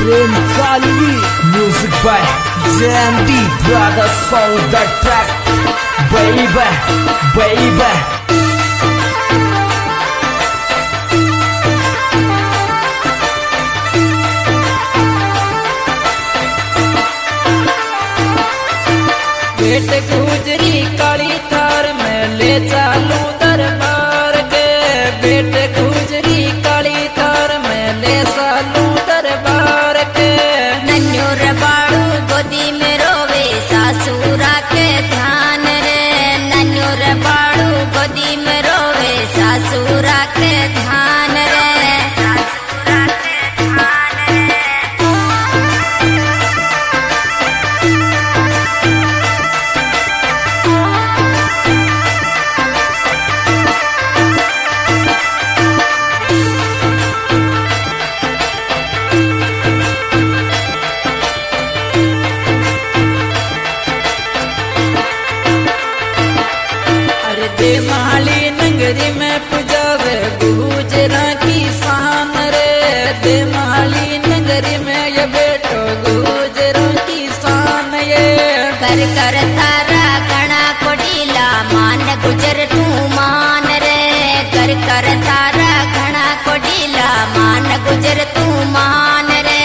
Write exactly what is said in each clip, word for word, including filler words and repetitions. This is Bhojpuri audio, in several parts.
Prem Salvi. Music by J M D Brothers. Song the track. Baby, baby. बेट गुजरी काली थार में ले चालू दरबार के। बेट गुजरी काली थार में ले चालू दरबार के। नन्योर बाड़ू गोदी में रोवे सासुरा के ध्यान रे। नन्योर बाड़ू गोदी में रोवे सासुरा के ध्यान रे। देमाली नगरी में पुजावे गुजरा की शान रे। देमाली नगरी में ये बेटो गुजरा की शान ये। कर कर तारा घना कोडीला मान गुजर तू मान रे। कर कर तारा घना कोडीला मान गुजर तू मान रे।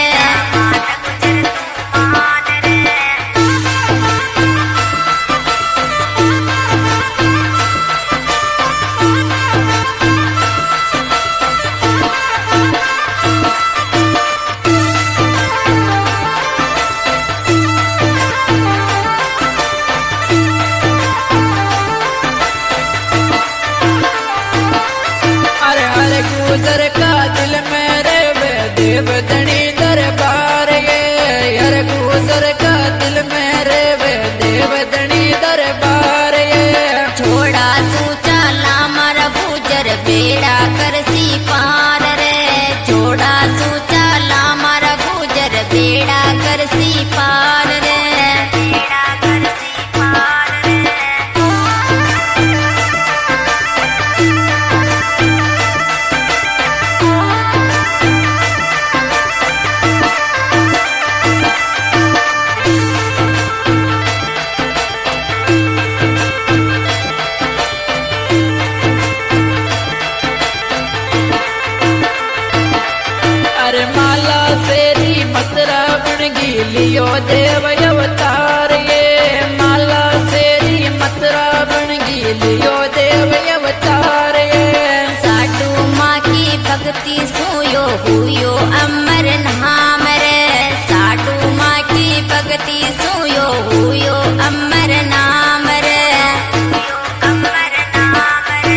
गुजर का दिल मेरे वे देव धनी दरबार ये। यार गुजर का दिल मेरे वे देव धनी दरबार ये। छोड़ा सूचा लामर गुजर बेड़ा कर सी पार रे। छोड़ा सूचा लामर गुजर बेड़ा कर सी पार रे। बेड़ा कर सी पार रे। अरे माला सेरी मतरा बन लियो देव अवतार ये। माला सेरी मतरा बन लियो देव अवतार ये। साडू माँ की भक्ति सोयो हुयो अमर नाम रे। साडू माँ की भक्ति सोयो हुयो अमर नाम रे। अमर नाम रे।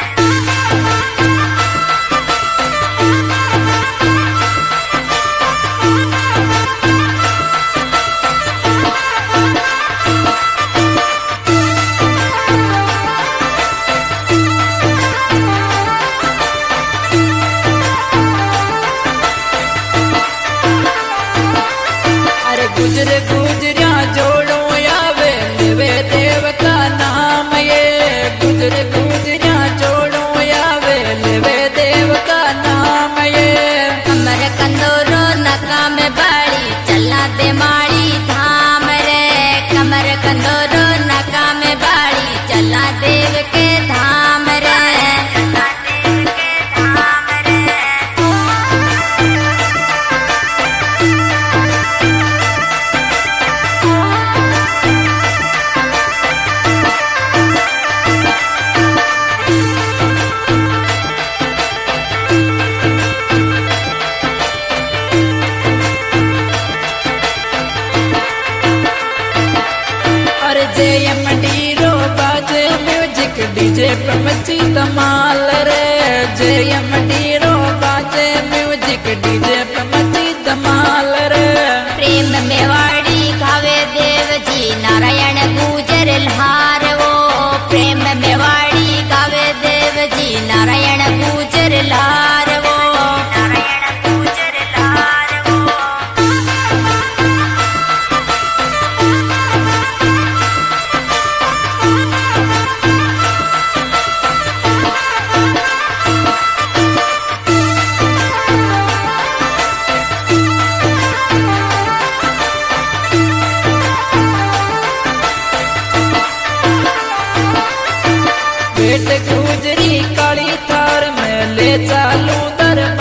गुजर गुजरिया जोड़ो आवे लेवे देव का नाम ये। गुजर गुजरिया जोड़ो आवे लेवे देव का नाम ये। कमर कंदोरो नका में बाड़ी चला दे माड़ी धाम रे। कमर कंदोरो नका में बाड़ी चला देव के धाम रे। चला देव के धाम रे। जेएमडी रो बाजे म्यूजिक डीजे पे मची धमाल रे। जेएमडी रो बाजे म्यूजिक डीजे पे मची धमाल रे। प्रेम मेवाड़ी गावे देव जी नारायण गुजर लहार वो। प्रेम मेवाड़ी गावे देव जी नारायण गुजर लहार वो। नारायण गुजर लहार वो। गुजरी काली थार में ले चालू दरबार